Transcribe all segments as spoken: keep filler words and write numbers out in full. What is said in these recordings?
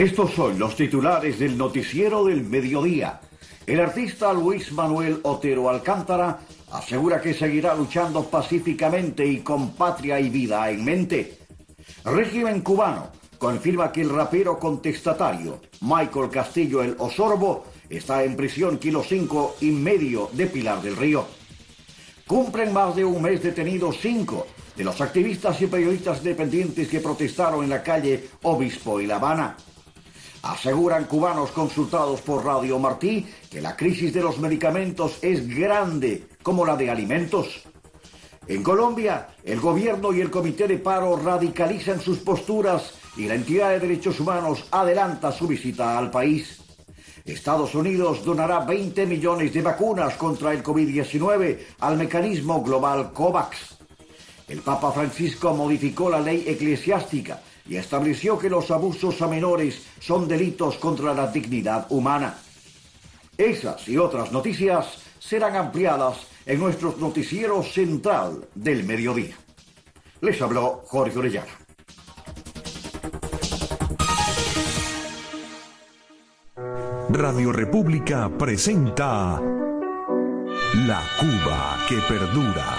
Estos son los titulares del noticiero del mediodía. El artista Luis Manuel Otero Alcántara asegura que seguirá luchando pacíficamente y con patria y vida en mente. Régimen cubano confirma que el rapero contestatario Michael Castillo el Osorbo está en prisión kilo cinco y medio de Pilar del Río. Cumplen más de un mes detenidos cinco de los activistas y periodistas independientes que protestaron en la calle Obispo y La Habana. Aseguran cubanos consultados por Radio Martí que la crisis de los medicamentos es grande como la de alimentos. En Colombia, el gobierno y el comité de paro radicalizan sus posturas y la entidad de derechos humanos adelanta su visita al país. Estados Unidos donará veinte millones de vacunas contra el COVID diecinueve al mecanismo global COVAX. El Papa Francisco modificó la ley eclesiástica y estableció que los abusos a menores son delitos contra la dignidad humana. Esas y otras noticias serán ampliadas en nuestro noticiero central del mediodía. Les habló Jorge Orellana. Radio República presenta La Cuba que perdura.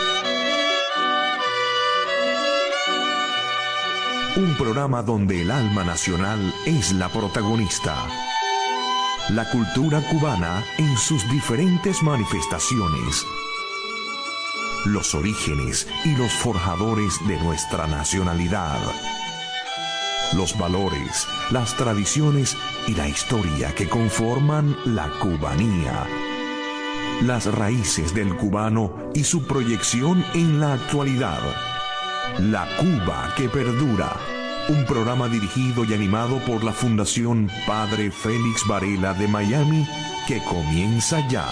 Un programa donde el alma nacional es la protagonista. La cultura cubana en sus diferentes manifestaciones. Los orígenes y los forjadores de nuestra nacionalidad. Los valores, las tradiciones y la historia que conforman la cubanía. Las raíces del cubano y su proyección en la actualidad. La Cuba que perdura. Un programa dirigido y animado por la Fundación Padre Félix Varela de Miami, que comienza ya.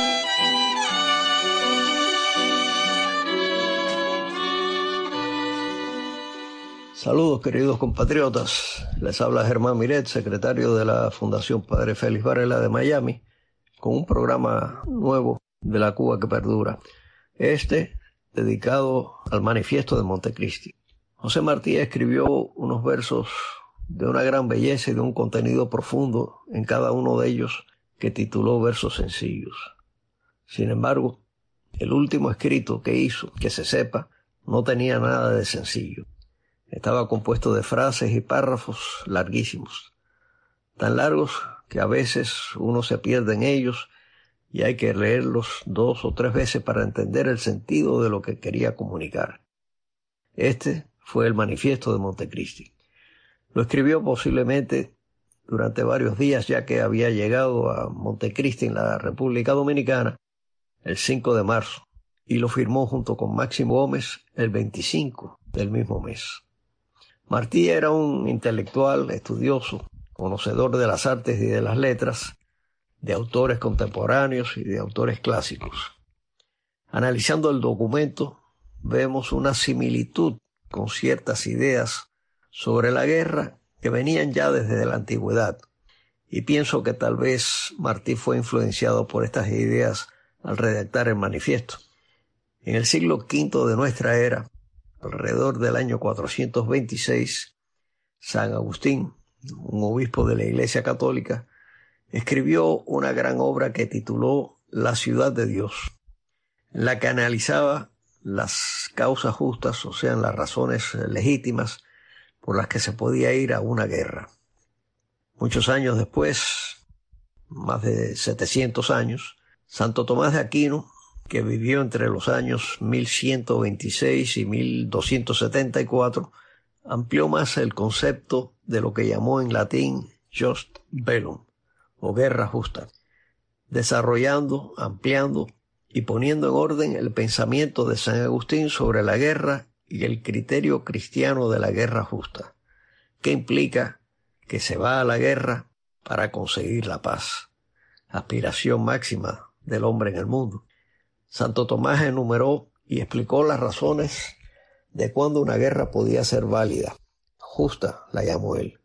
Saludos, queridos compatriotas. Les habla Germán Miret, secretario de la Fundación Padre Félix Varela de Miami, con un programa nuevo de La Cuba que perdura. Este dedicado al manifiesto de Montecristi. José Martí escribió unos versos de una gran belleza y de un contenido profundo en cada uno de ellos, que tituló Versos Sencillos. Sin embargo, el último escrito que hizo, que se sepa, no tenía nada de sencillo. Estaba compuesto de frases y párrafos larguísimos, tan largos que a veces uno se pierde en ellos y hay que leerlos dos o tres veces para entender el sentido de lo que quería comunicar. Este fue el manifiesto de Montecristi. Lo escribió posiblemente durante varios días, ya que había llegado a Montecristi en la República Dominicana el cinco de marzo y lo firmó junto con Máximo Gómez el veinticinco del mismo mes. Martí era un intelectual estudioso, conocedor de las artes y de las letras, de autores contemporáneos y de autores clásicos. Analizando el documento, vemos una similitud con ciertas ideas sobre la guerra que venían ya desde la antigüedad, y pienso que tal vez Martí fue influenciado por estas ideas al redactar el manifiesto. En el siglo quinto de nuestra era, alrededor del año cuatrocientos veintiséis, San Agustín, un obispo de la Iglesia Católica, escribió una gran obra que tituló La ciudad de Dios, en la que analizaba las causas justas, o sea, las razones legítimas por las que se podía ir a una guerra. Muchos años después, más de setecientos años, Santo Tomás de Aquino, que vivió entre los años mil ciento veintiséis y mil doscientos setenta y cuatro, amplió más el concepto de lo que llamó en latín Jus Bellum, o guerra justa, desarrollando, ampliando y poniendo en orden el pensamiento de San Agustín sobre la guerra y el criterio cristiano de la guerra justa, que implica que se va a la guerra para conseguir la paz, aspiración máxima del hombre en el mundo. Santo Tomás enumeró y explicó las razones de cuándo una guerra podía ser válida, justa la llamó él,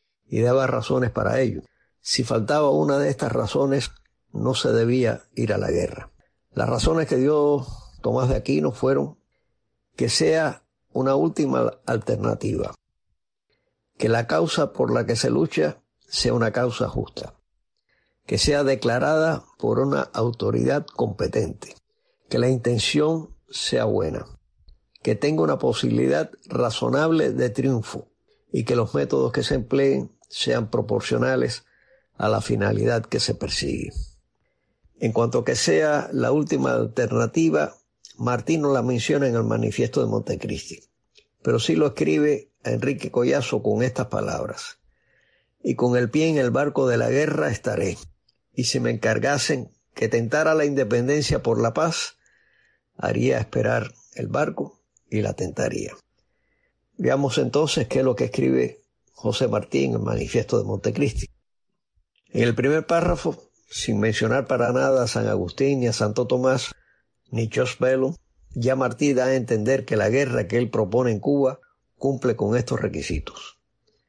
y daba razones para ello. Si faltaba una de estas razones, no se debía ir a la guerra. Las razones que dio Tomás de Aquino fueron que sea una última alternativa, que la causa por la que se lucha sea una causa justa, que sea declarada por una autoridad competente, que la intención sea buena, que tenga una posibilidad razonable de triunfo y que los métodos que se empleen sean proporcionales a la finalidad que se persigue. En cuanto a que sea la última alternativa, Martí no la menciona en el Manifiesto de Montecristi, pero sí lo escribe a Enrique Collazo con estas palabras: y con el pie en el barco de la guerra estaré, y si me encargasen que tentara la independencia por la paz, haría esperar el barco y la tentaría. Veamos entonces qué es lo que escribe José Martí en el Manifiesto de Montecristi. En el primer párrafo, sin mencionar para nada a San Agustín ni a Santo Tomás, ni Jos Bellum, ya Martí da a entender que la guerra que él propone en Cuba cumple con estos requisitos.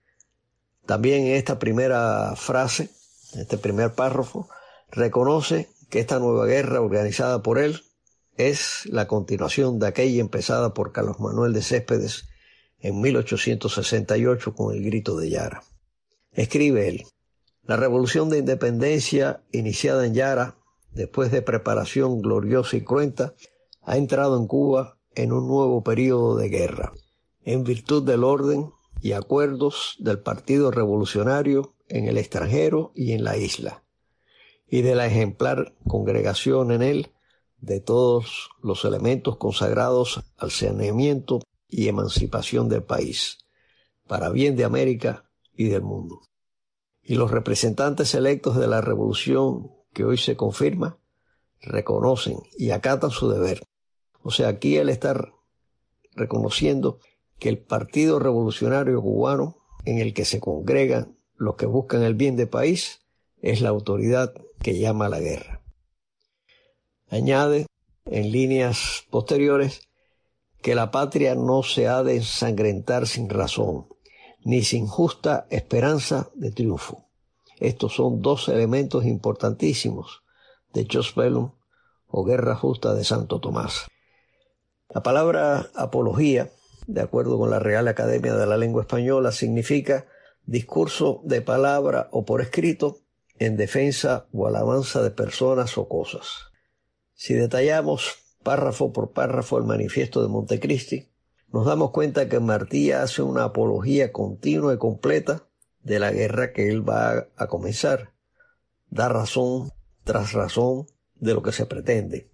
También en esta primera frase, en este primer párrafo, reconoce que esta nueva guerra organizada por él es la continuación de aquella empezada por Carlos Manuel de Céspedes en mil ochocientos sesenta y ocho con el Grito de Yara. Escribe él: la revolución de independencia iniciada en Yara, después de preparación gloriosa y cruenta, ha entrado en Cuba en un nuevo período de guerra, en virtud del orden y acuerdos del Partido Revolucionario en el extranjero y en la isla, y de la ejemplar congregación en él de todos los elementos consagrados al saneamiento y emancipación del país, para bien de América y del mundo. Y los representantes electos de la revolución que hoy se confirma, reconocen y acatan su deber. O sea, aquí él está reconociendo que el Partido Revolucionario Cubano, en el que se congregan los que buscan el bien del país, es la autoridad que llama a la guerra. Añade, en líneas posteriores, que la patria no se ha de ensangrentar sin razón, ni sin justa esperanza de triunfo. Estos son dos elementos importantísimos de Jos Bellum o Guerra Justa de Santo Tomás. La palabra apología, de acuerdo con la Real Academia de la Lengua Española, significa discurso de palabra o por escrito en defensa o alabanza de personas o cosas. Si detallamos párrafo por párrafo el Manifiesto de Montecristi, nos damos cuenta que Martí hace una apología continua y completa de la guerra que él va a comenzar. Da razón tras razón de lo que se pretende.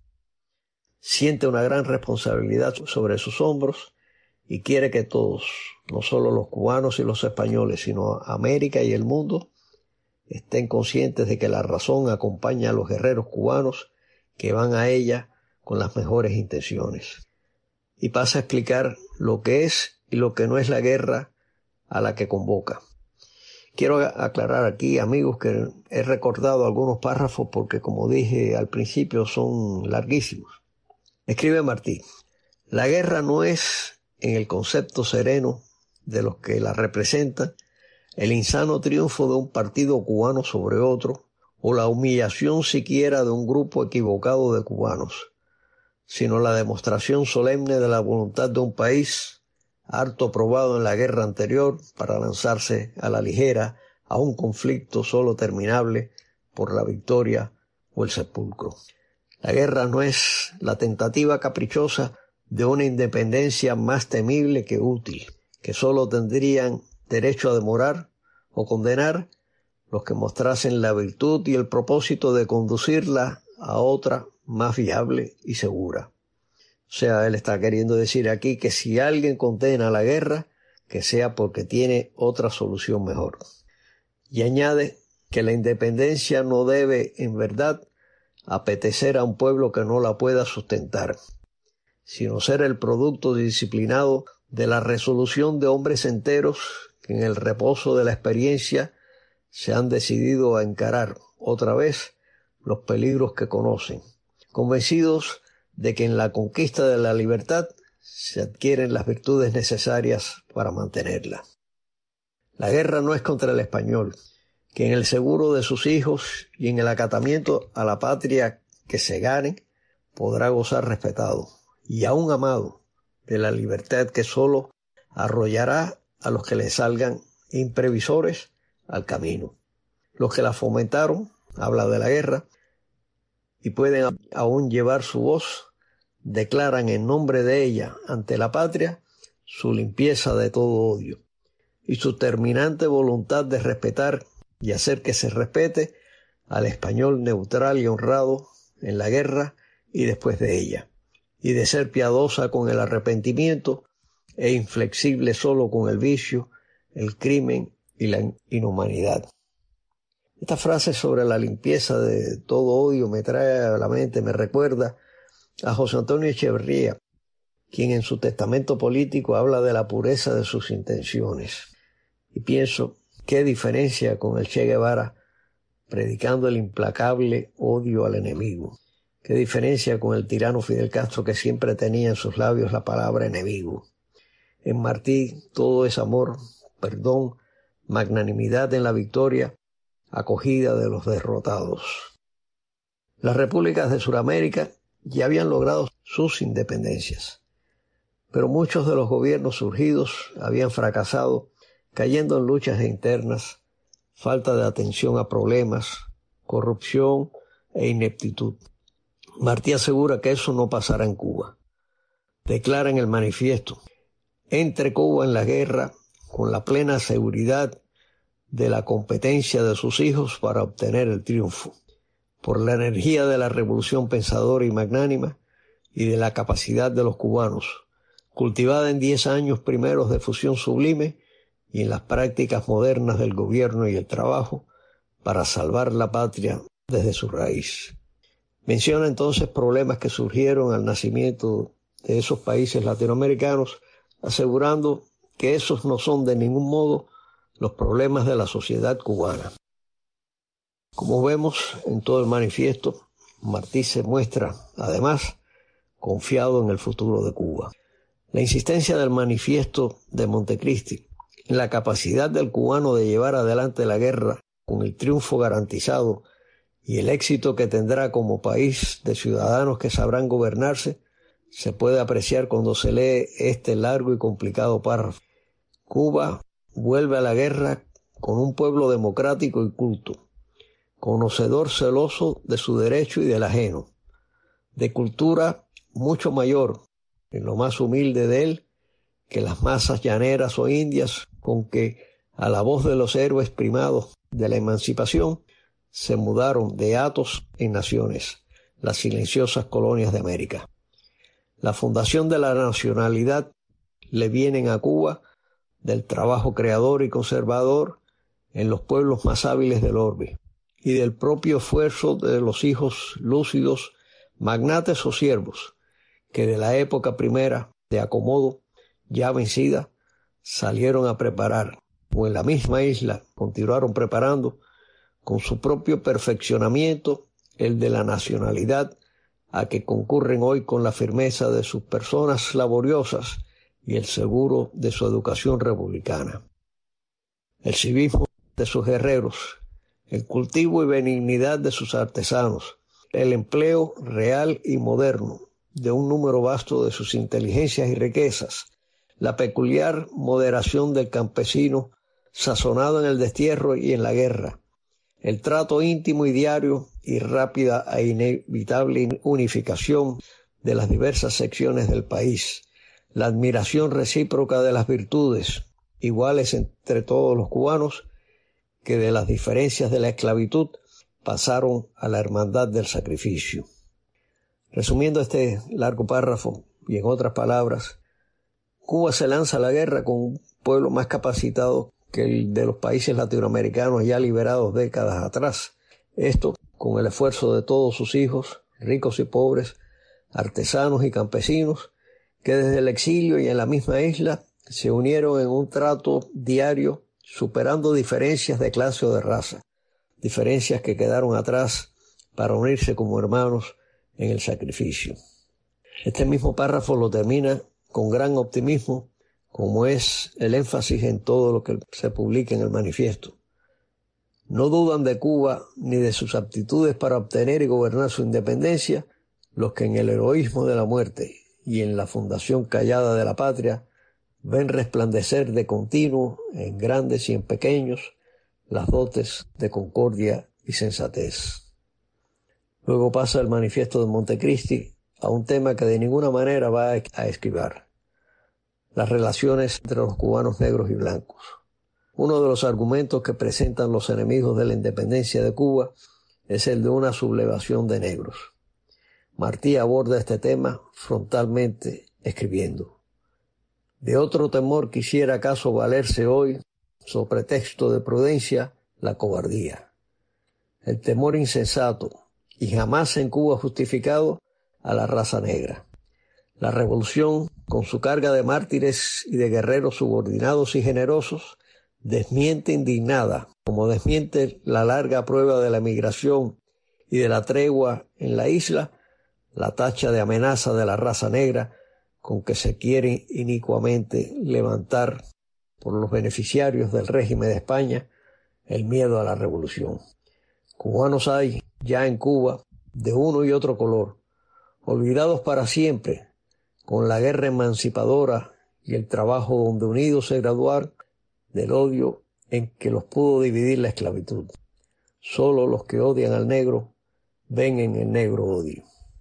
Siente una gran responsabilidad sobre sus hombros y quiere que todos, no solo los cubanos y los españoles, sino América y el mundo, estén conscientes de que la razón acompaña a los guerreros cubanos que van a ella con las mejores intenciones. Y pasa a explicar lo que es y lo que no es la guerra a la que convoca. Quiero aclarar aquí, amigos, que he recordado algunos párrafos porque, como dije al principio, son larguísimos. Escribe Martí: la guerra no es, en el concepto sereno de los que la representan, el insano triunfo de un partido cubano sobre otro, o la humillación siquiera de un grupo equivocado de cubanos, sino la demostración solemne de la voluntad de un país harto probado en la guerra anterior para lanzarse a la ligera a un conflicto solo terminable por la victoria o el sepulcro. La guerra no es la tentativa caprichosa de una independencia más temible que útil, que solo tendrían derecho a demorar o condenar los que mostrasen la virtud y el propósito de conducirla a otra más viable y segura. O sea, él está queriendo decir aquí que si alguien condena la guerra, que sea porque tiene otra solución mejor. Y añade que la independencia no debe, en verdad, apetecer a un pueblo que no la pueda sustentar, sino ser el producto disciplinado de la resolución de hombres enteros que en el reposo de la experiencia se han decidido a encarar otra vez los peligros que conocen, convencidos de que en la conquista de la libertad se adquieren las virtudes necesarias para mantenerla. La guerra no es contra el español, que en el seguro de sus hijos y en el acatamiento a la patria que se gane podrá gozar respetado y aún amado de la libertad que solo arrollará a los que le salgan e imprevisores al camino. Los que la fomentaron, habla de la guerra, y pueden aún llevar su voz, declaran en nombre de ella ante la patria su limpieza de todo odio y su terminante voluntad de respetar y hacer que se respete al español neutral y honrado en la guerra y después de ella, y de ser piadosa con el arrepentimiento e inflexible solo con el vicio, el crimen y la inhumanidad. Esta frase sobre la limpieza de todo odio me trae a la mente, me recuerda a José Antonio Echeverría, quien en su testamento político habla de la pureza de sus intenciones. Y pienso, qué diferencia con el Che Guevara predicando el implacable odio al enemigo. Qué diferencia con el tirano Fidel Castro, que siempre tenía en sus labios la palabra enemigo. En Martí todo es amor, perdón, magnanimidad en la victoria, acogida de los derrotados. Las repúblicas de Sudamérica ya habían logrado sus independencias, pero muchos de los gobiernos surgidos habían fracasado, cayendo en luchas internas, falta de atención a problemas, corrupción e ineptitud. Martí asegura que eso no pasará en Cuba. Declara en el manifiesto: entre Cuba en la guerra con la plena seguridad de la competencia de sus hijos para obtener el triunfo, por la energía de la revolución pensadora y magnánima y de la capacidad de los cubanos, cultivada en diez años primeros de fusión sublime y en las prácticas modernas del gobierno y el trabajo para salvar la patria desde su raíz. Menciona entonces problemas que surgieron al nacimiento de esos países latinoamericanos, asegurando que esos no son de ningún modo los problemas de la sociedad cubana. Como vemos en todo el manifiesto, Martí se muestra, además, confiado en el futuro de Cuba. La insistencia del manifiesto de Montecristi en la capacidad del cubano de llevar adelante la guerra con el triunfo garantizado y el éxito que tendrá como país de ciudadanos que sabrán gobernarse, se puede apreciar cuando se lee este largo y complicado párrafo. Cuba vuelve a la guerra con un pueblo democrático y culto, conocedor celoso de su derecho y del ajeno, de cultura mucho mayor, en lo más humilde de él, que las masas llaneras o indias con que, a la voz de los héroes primados de la emancipación, se mudaron de hatos en naciones, las silenciosas colonias de América. La fundación de la nacionalidad le vienen a Cuba del trabajo creador y conservador en los pueblos más hábiles del orbe y del propio esfuerzo de los hijos lúcidos, magnates o siervos, que de la época primera de acomodo, ya vencida, salieron a preparar, o en la misma isla continuaron preparando, con su propio perfeccionamiento, el de la nacionalidad, a que concurren hoy con la firmeza de sus personas laboriosas y el seguro de su educación republicana. El civismo de sus guerreros, el cultivo y benignidad de sus artesanos, el empleo real y moderno de un número vasto de sus inteligencias y riquezas, la peculiar moderación del campesino sazonado en el destierro y en la guerra, el trato íntimo y diario y rápida e inevitable unificación de las diversas secciones del país, la admiración recíproca de las virtudes, iguales entre todos los cubanos, que de las diferencias de la esclavitud pasaron a la hermandad del sacrificio. Resumiendo este largo párrafo, y en otras palabras, Cuba se lanza a la guerra con un pueblo más capacitado que el de los países latinoamericanos ya liberados décadas atrás. Esto con el esfuerzo de todos sus hijos, ricos y pobres, artesanos y campesinos, que desde el exilio y en la misma isla se unieron en un trato diario, superando diferencias de clase o de raza, diferencias que quedaron atrás para unirse como hermanos en el sacrificio. Este mismo párrafo lo termina con gran optimismo, como es el énfasis en todo lo que se publica en el manifiesto. No dudan de Cuba ni de sus aptitudes para obtener y gobernar su independencia los que en el heroísmo de la muerte y en la fundación callada de la patria ven resplandecer de continuo en grandes y en pequeños las dotes de concordia y sensatez. Luego pasa el manifiesto de Montecristi a un tema que de ninguna manera va a esquivar: las relaciones entre los cubanos negros y blancos. Uno de los argumentos que presentan los enemigos de la independencia de Cuba es el de una sublevación de negros. Martí aborda este tema frontalmente escribiendo: de otro temor quisiera acaso valerse hoy, so pretexto de prudencia, la cobardía. El temor insensato y jamás en Cuba justificado a la raza negra. La revolución, con su carga de mártires y de guerreros subordinados y generosos, desmiente indignada, como desmiente la larga prueba de la emigración y de la tregua en la isla, la tacha de amenaza de la raza negra con que se quiere inicuamente levantar por los beneficiarios del régimen de España el miedo a la revolución. Cubanos hay ya en Cuba de uno y otro color, olvidados para siempre con la guerra emancipadora y el trabajo donde unidos se graduaron del odio en que los pudo dividir la esclavitud. Solo los que odian al negro ven en el negro odio.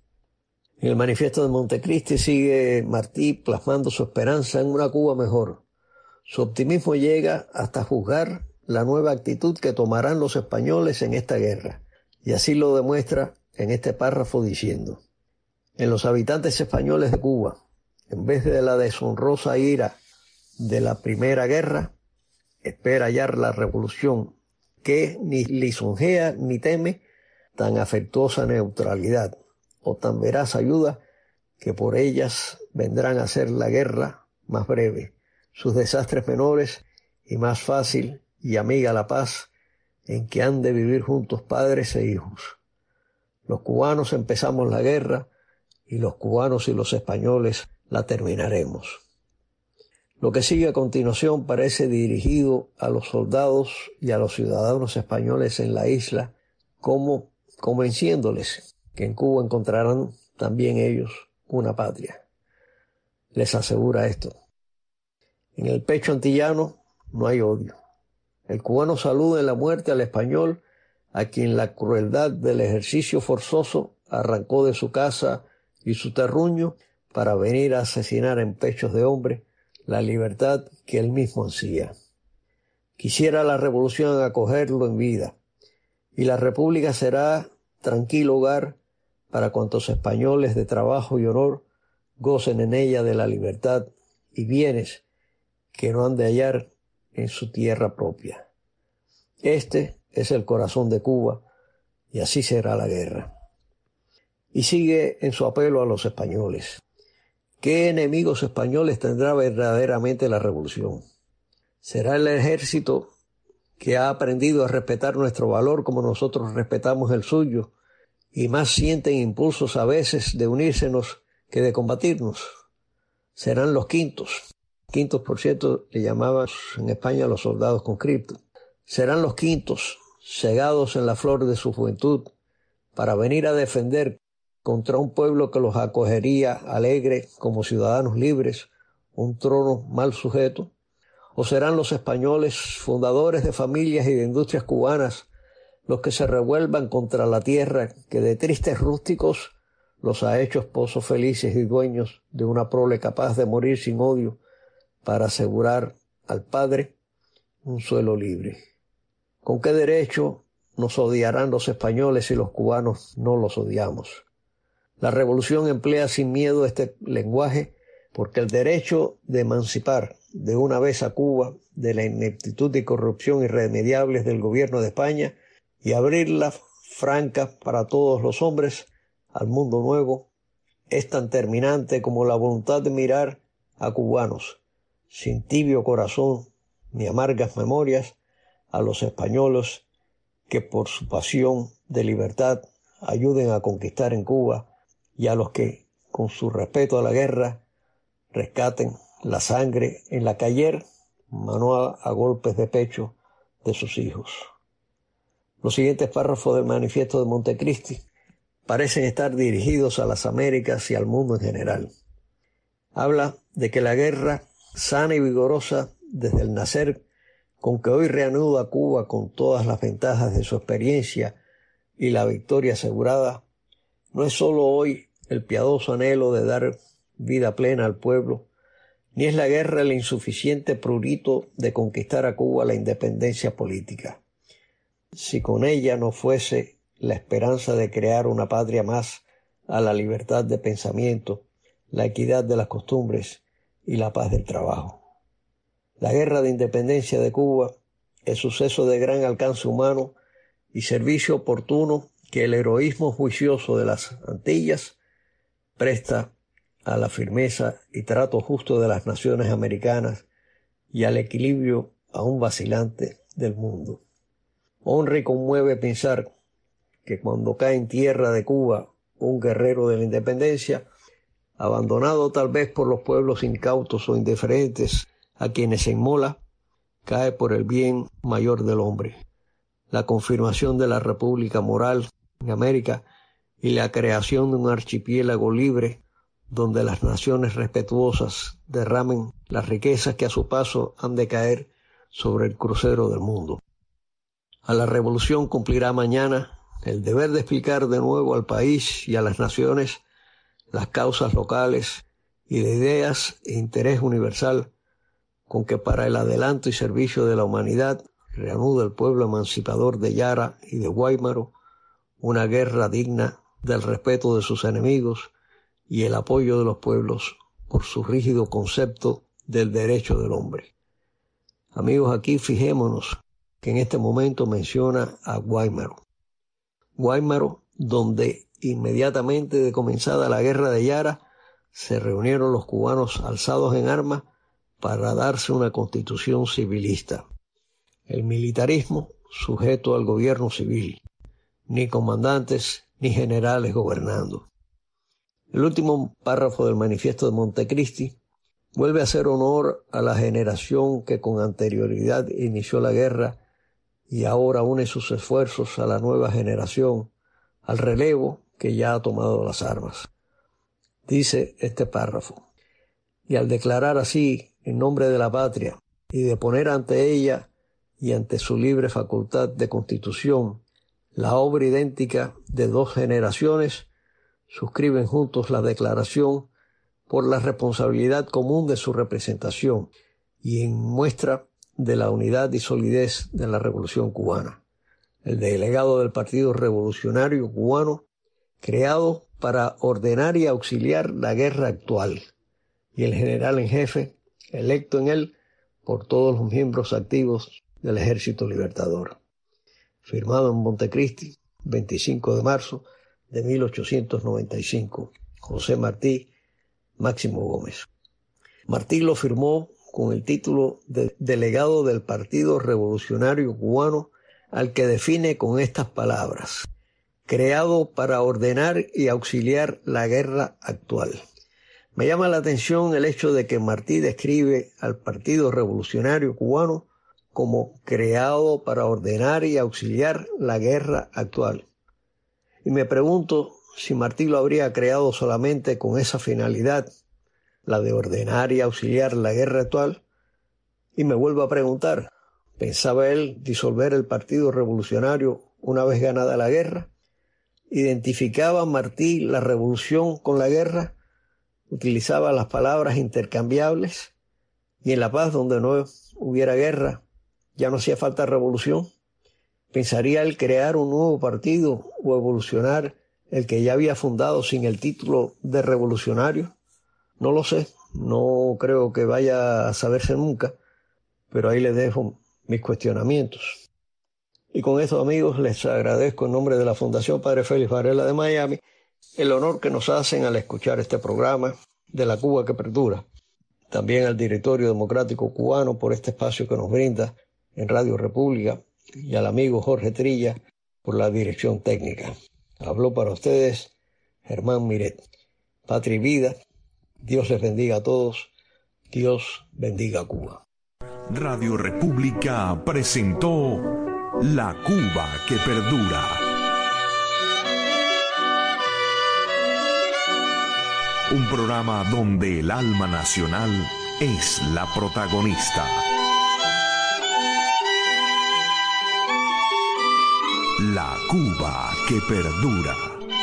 En el manifiesto de Montecristi sigue Martí plasmando su esperanza en una Cuba mejor. Su optimismo llega hasta juzgar la nueva actitud que tomarán los españoles en esta guerra, y así lo demuestra en este párrafo diciendo: en los habitantes españoles de Cuba, en vez de la deshonrosa ira de la primera guerra, espera hallar la revolución que ni lisonjea ni teme tan afectuosa neutralidad o tan veraz ayuda, que por ellas vendrán a ser la guerra más breve, sus desastres menores y más fácil y amiga la paz en que han de vivir juntos padres e hijos. Los cubanos empezamos la guerra y los cubanos y los españoles la terminaremos. Lo que sigue a continuación parece dirigido a los soldados y a los ciudadanos españoles en la isla, como convenciéndoles que en Cuba encontrarán también ellos una patria. Les asegura esto: en el pecho antillano no hay odio. El cubano saluda en la muerte al español a quien la crueldad del ejercicio forzoso arrancó de su casa y su terruño para venir a asesinar en pechos de hombre la libertad que él mismo ansía. Quisiera la revolución acogerlo en vida, y la república será tranquilo hogar para cuantos españoles de trabajo y honor gocen en ella de la libertad y bienes que no han de hallar en su tierra propia. Este es el corazón de Cuba, y así será la guerra. Y sigue en su apelo a los españoles: ¿qué enemigos españoles tendrá verdaderamente la revolución? ¿Será el ejército que ha aprendido a respetar nuestro valor como nosotros respetamos el suyo, y más sienten impulsos a veces de unírsenos que de combatirnos? ¿Serán los quintos? Quintos, por cierto, le llamaban en España a los soldados conscriptos. ¿Serán los quintos, cegados en la flor de su juventud, para venir a defender contra un pueblo que los acogería alegre como ciudadanos libres un trono mal sujeto? ¿O serán los españoles, fundadores de familias y de industrias cubanas, los que se revuelvan contra la tierra que de tristes rústicos los ha hecho esposos felices y dueños de una prole capaz de morir sin odio para asegurar al padre un suelo libre? ¿Con qué derecho nos odiarán los españoles si los cubanos no los odiamos? La revolución emplea sin miedo este lenguaje porque el derecho de emancipar de una vez a Cuba de la ineptitud y corrupción irremediables del gobierno de España y abrirla franca para todos los hombres al mundo nuevo es tan terminante como la voluntad de mirar a cubanos sin tibio corazón ni amargas memorias, a los españoles que por su pasión de libertad ayuden a conquistar en Cuba, y a los que, con su respeto a la guerra, rescaten la sangre en la que ayer manó a, a golpes de pecho de sus hijos. Los siguientes párrafos del manifiesto de Montecristi parecen estar dirigidos a las Américas y al mundo en general. Habla de que la guerra sana y vigorosa desde el nacer, con que hoy reanuda Cuba con todas las ventajas de su experiencia y la victoria asegurada, no es sólo hoy el piadoso anhelo de dar vida plena al pueblo, ni es la guerra el insuficiente prurito de conquistar a Cuba la independencia política. Si con ella no fuese la esperanza de crear una patria más a la libertad de pensamiento, la equidad de las costumbres y la paz del trabajo. La guerra de independencia de Cuba es suceso de gran alcance humano y servicio oportuno que el heroísmo juicioso de las Antillas presta a la firmeza y trato justo de las naciones americanas y al equilibrio aún vacilante del mundo. Honra y conmueve pensar que cuando cae en tierra de Cuba un guerrero de la independencia, abandonado tal vez por los pueblos incautos o indiferentes a quienes se inmola, cae por el bien mayor del hombre, la confirmación de la república moral en América y la creación de un archipiélago libre donde las naciones respetuosas derramen las riquezas que a su paso han de caer sobre el crucero del mundo. A la revolución cumplirá mañana el deber de explicar de nuevo al país y a las naciones las causas locales y de ideas e interés universal con que para el adelanto y servicio de la humanidad reanuda el pueblo emancipador de Yara y de Guáimaro una guerra digna del respeto de sus enemigos y el apoyo de los pueblos por su rígido concepto del derecho del hombre. Amigos, aquí fijémonos que en este momento menciona a Guáimaro. Guáimaro, donde inmediatamente de comenzada la guerra de Yara se reunieron los cubanos alzados en armas para darse una constitución civilista. El militarismo sujeto al gobierno civil, ni comandantes ni generales gobernando. El último párrafo del manifiesto de Montecristi vuelve a hacer honor a la generación que con anterioridad inició la guerra y ahora une sus esfuerzos a la nueva generación, al relevo que ya ha tomado las armas. Dice este párrafo: y al declarar así en nombre de la patria y de poner ante ella y ante su libre facultad de constitución la obra idéntica de dos generaciones, suscriben juntos la declaración por la responsabilidad común de su representación y en muestra de la unidad y solidez de la Revolución cubana. El delegado del Partido Revolucionario Cubano, creado para ordenar y auxiliar la guerra actual, y el general en jefe, electo en él por todos los miembros activos del Ejército Libertador. Firmado en Montecristi, veinticinco de marzo de mil ochocientos noventa y cinco. José Martí, Máximo Gómez. Martí lo firmó con el título de delegado del Partido Revolucionario Cubano, al que define con estas palabras: creado para ordenar y auxiliar la guerra actual. Me llama la atención el hecho de que Martí describe al Partido Revolucionario Cubano como creado para ordenar y auxiliar la guerra actual. Y me pregunto si Martí lo habría creado solamente con esa finalidad, la de ordenar y auxiliar la guerra actual, y me vuelvo a preguntar, ¿pensaba él disolver el Partido Revolucionario una vez ganada la guerra? ¿Identificaba Martí la revolución con la guerra? ¿Utilizaba las palabras intercambiables? ¿Y en la paz, donde no hubiera guerra, ya no hacía falta revolución? ¿Pensaría él crear un nuevo partido o evolucionar el que ya había fundado sin el título de revolucionario? No lo sé, no creo que vaya a saberse nunca, pero ahí les dejo mis cuestionamientos. Y con esto, amigos, les agradezco en nombre de la Fundación Padre Félix Varela de Miami el honor que nos hacen al escuchar este programa de la Cuba que perdura. También al Directorio Democrático Cubano por este espacio que nos brinda en Radio República y al amigo Jorge Trilla por la dirección técnica. Habló para ustedes Germán Miret. Patria y vida. Dios les bendiga a todos. Dios bendiga a Cuba. Radio República presentó La Cuba que perdura. Un programa donde el alma nacional es la protagonista. La Cuba que perdura.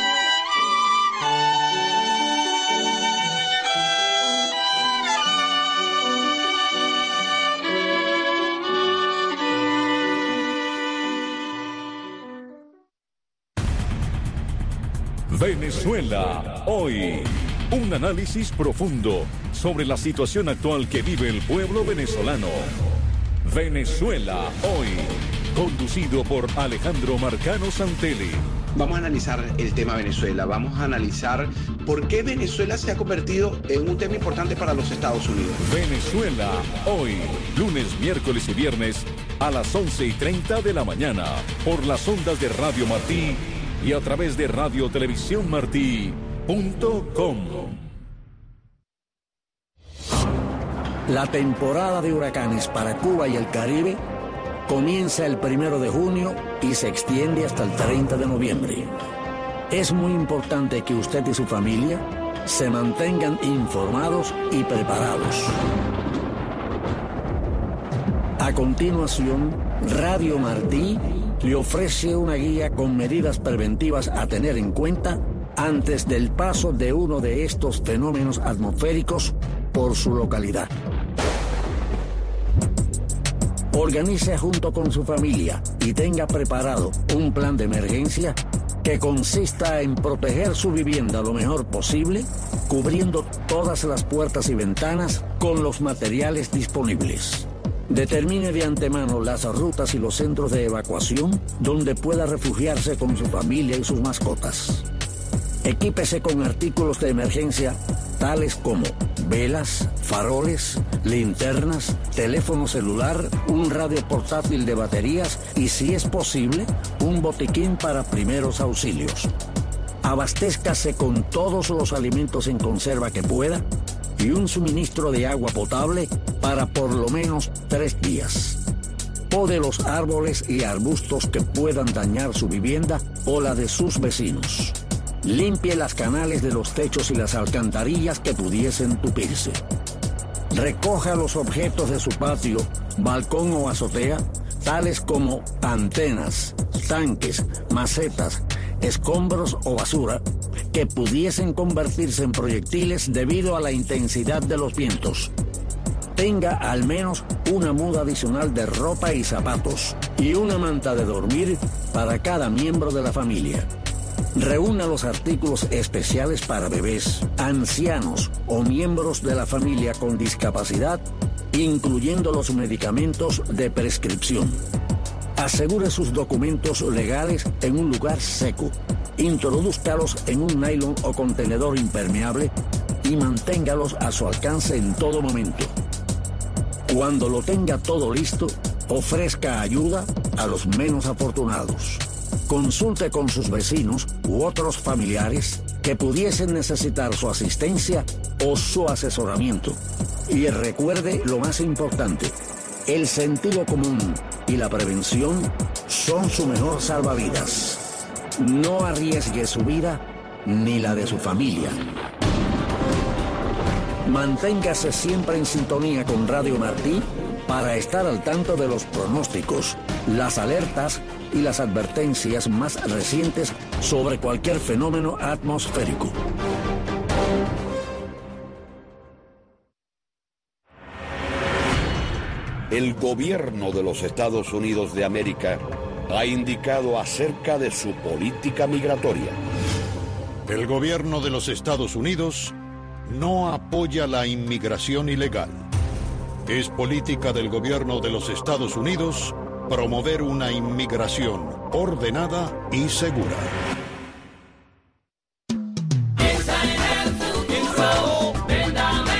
Venezuela hoy. Un análisis profundo sobre la situación actual que vive el pueblo venezolano. Venezuela hoy. Conducido por Alejandro Marcano Santelli. Vamos a analizar el tema Venezuela. Vamos a analizar por qué Venezuela se ha convertido en un tema importante para los Estados Unidos. Venezuela hoy. Lunes, miércoles y viernes a las once y treinta de la mañana. Por las ondas de Radio Martí y a través de radio televisión martí punto com. La temporada de huracanes para Cuba y el Caribe comienza el primero de junio y se extiende hasta el treinta de noviembre. Es muy importante que usted y su familia se mantengan informados y preparados. A continuación, Radio Martí le ofrece una guía con medidas preventivas a tener en cuenta antes del paso de uno de estos fenómenos atmosféricos por su localidad. Organice junto con su familia y tenga preparado un plan de emergencia que consista en proteger su vivienda lo mejor posible, cubriendo todas las puertas y ventanas con los materiales disponibles. Determine de antemano las rutas y los centros de evacuación donde pueda refugiarse con su familia y sus mascotas. Equípese con artículos de emergencia tales como velas, faroles, linternas, teléfono celular, un radio portátil de baterías y, si es posible, un botiquín para primeros auxilios. Abastézcase con todos los alimentos en conserva que pueda y un suministro de agua potable para por lo menos tres días. Pode los árboles y arbustos que puedan dañar su vivienda o la de sus vecinos. Limpie las canales de los techos y las alcantarillas que pudiesen tupirse. Recoja los objetos de su patio, balcón o azotea, tales como antenas, tanques, macetas, escombros o basura, que pudiesen convertirse en proyectiles debido a la intensidad de los vientos. Tenga al menos una muda adicional de ropa y zapatos y una manta de dormir para cada miembro de la familia. Reúna los artículos especiales para bebés, ancianos o miembros de la familia con discapacidad, incluyendo los medicamentos de prescripción. Asegure sus documentos legales en un lugar seco. Introdúzcalos en un nylon o contenedor impermeable y manténgalos a su alcance en todo momento. Cuando lo tenga todo listo, ofrezca ayuda a los menos afortunados. Consulte con sus vecinos u otros familiares que pudiesen necesitar su asistencia o su asesoramiento. Y recuerde lo más importante, el sentido común y la prevención son su mejor salvavidas. No arriesgue su vida ni la de su familia. Manténgase siempre en sintonía con Radio Martí para estar al tanto de los pronósticos, las alertas y las advertencias más recientes sobre cualquier fenómeno atmosférico. El gobierno de los Estados Unidos de América ha indicado acerca de su política migratoria. El gobierno de los Estados Unidos no apoya la inmigración ilegal. Es política del gobierno de los Estados Unidos promover una inmigración ordenada y segura.